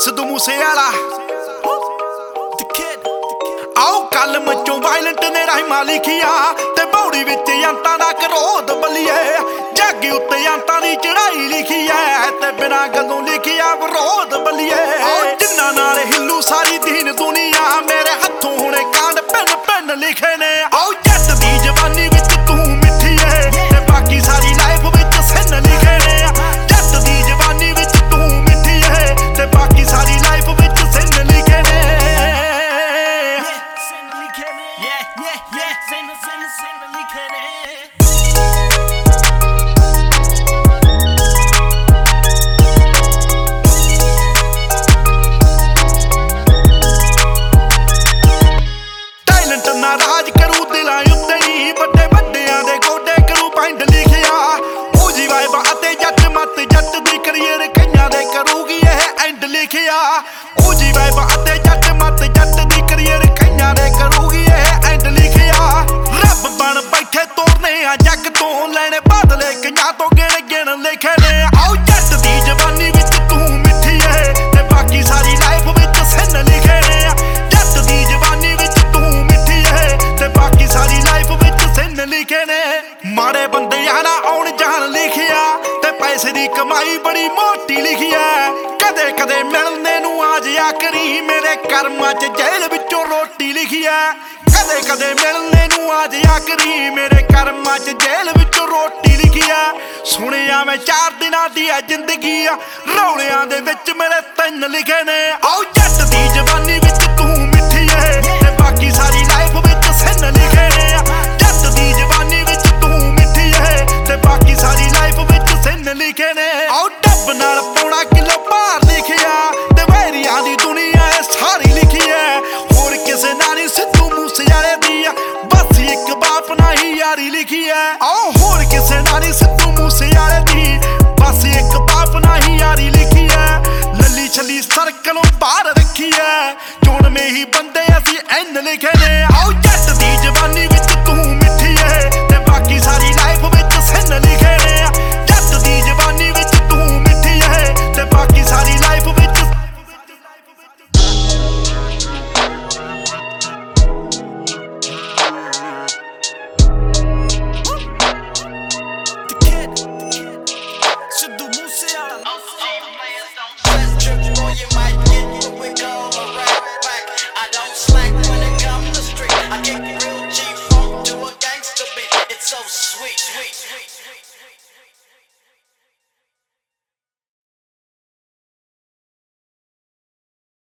ਸਿੱਧੂ ਮੂਸੇਵਾਲਾ ਆਓ ਕਲਮ ਚੋਂ ਵਾਇਲੈਂਟ ਨੇ ਰਹਿਮਾ ਲਿਖਿਆ ਤੇ ਬੌੜੀ ਵਿੱਚ ਅੰਤਾਂ ਦਾ ਕਰੋਧ ਬਲੀਏ ਜੱਗ ਉੱਤੇ ਅੰਤਾਂ ਦੀ ਚੜਾਈ ਲਿਖੀ ਐ ਤੇ ਬਿਨਾਂ ਗੱਲੋਂ ਲਿਖਿਆ ਵਿਰੋਧ ਬਲੀਏ ਜਿੰਨਾਂ ਨਾਲ ਹਿੱਲੂ ਸਾਰੀ ਦੀਨ ਦੁਨੀਆ ਮੇਰੇ ਹੱਥੋਂ ਹੁਣੇ ਕਾਂਡ ਪੈਨ ਪੈਨ ਲਿਖੇ ਨੇ ਆਓ ਜੱਟ ਦੀ ਜਵਾਨੀ ਵਿੱਚ ਤੂੰ ਮਿੱਠੀ ਏ ਤੇ ਬਾਕੀ ਸਾਰੀ ਲਾਈਫ ਵਿੱਚ ਸਿੰਨ ਲਿਖੇ ਨੇ ਜੱਟ ਦੀ ਜਵਾਨੀ ਵਿੱਚ ਤੂੰ ਮਿੱਠੀ ਏ ਤੇ ਬਾਕੀ ਸਾਰੀ ਲਾਈਫ ਵਿੱਚ ਸਿੰਨ ਲਿਖੇ ਨੇ ਟੈਲੈਂਟ ਨਾ ਰਾਜ ਕਰੂ ਦਿਲਾਂ ਉੱਤੇ ਨੀ ਵੱਡੇ ਵੱਡਿਆਂ ਦੇ ਗੋਡੇ ਕਰੂ ਪੈਂਡ ਲਿਖਿਆ ਉਹ ਜੀ ਵਾਇਬਾ ਅਤੇ ਜੱਟ ਮੱਤ ਜੱਟ ਦੀ ਕਰੀਅਰ ਕਈਆਂ ਦੇ ਕਰੂਗੀ ਇਹ ਐਂਡ ਲਿਖਿਆ ਉਹ ਜੀ ਵਾਇਬਾ ਅਤੇ ਜੱਟ ਮੱਤ ਜੱਟ ਦੀ ਕਰੀਅਰ ਕਈਆਂ ਦੇ ਕਰੂਗੀ ਇਹ ਐਂਡ ਲਿਖਿਆ ਰੱਬ ਬਣ ਬੈਠੇ ਤੋਰਨੇ ਆ ਜੱਗ ਤੋਂ ਲੈਣੇ ਬਦਲੇ ਕਈਆਂ ਤੋਂ ਗਿਣ ਗਿਣ ਲਿਖੇ ਨੇ ਆਓ ਜੱਟ ਦੀ ਜਵਾਨੀ ਵਿੱਚ ਤੂੰ ਮਿੱਠੀ ਏ ਤੇ ਬਾਕੀ ਸਾਰੀ ਲਾਈਫ ਵਿੱਚ ਸਿੰਨ ਲਿਖੇ ਨੇ ਜੱਟ ਦੀ ਜਵਾਨੀ ਵਿੱਚ ਤੂੰ ਮਿੱਠੀ ਏ ਤੇ ਬਾਕੀ ਸਾਰੀ ਲਾਈਫ ਵਿੱਚ ਸਿੰਨ ਲਿਖੇ ਨੇ ਮਾੜੇ ਬੰਦਿਆਂ ਨਾ ਆਉਣ ਜਾਣ ਲਿਖਿਆ ਤੇ ਪੈਸੇ ਦੀ ਕਮਾਈ ਬੜੀ ਮੋਟੀ ਲਿਖਿਆ ਕਦੇ ਕਦੇ ਮਿਲਣੇ ਨੂੰ ਆ ਜਿਆ ਕਰੀ ਮੇਰੇ ਕਰਮਾਂ 'ਚ ਜੇਲ੍ਹ ਵਿੱਚੋਂ ਰੋਟੀ ਲਿਖਿਆ ਕਦੇ ਕਦੇ ਮਿਲਣੇ ਨੂੰ ਆ ਜਿਆ ਕਰੀ ਮੇਰੇ ਕਰਮਾਂ 'ਚ ਜੇਲ੍ਹ ਵਿੱਚੋਂ ਰੋਟੀ ਲਿਖਿਆ ਸੁਣਿਆ ਮੈਂ 4 ਦਿਨਾਂ ਦੀ ਆ ਜ਼ਿੰਦਗੀ ਆ ਰੌਲਿਆਂ ਦੇ ਵਿੱਚ ਮੇਰੇ 3 ਲਿਖੇ ਨੇ ਆਓ ਜੱਟ ਦੀ ਜਵਾਨੀ ਵਿੱਚ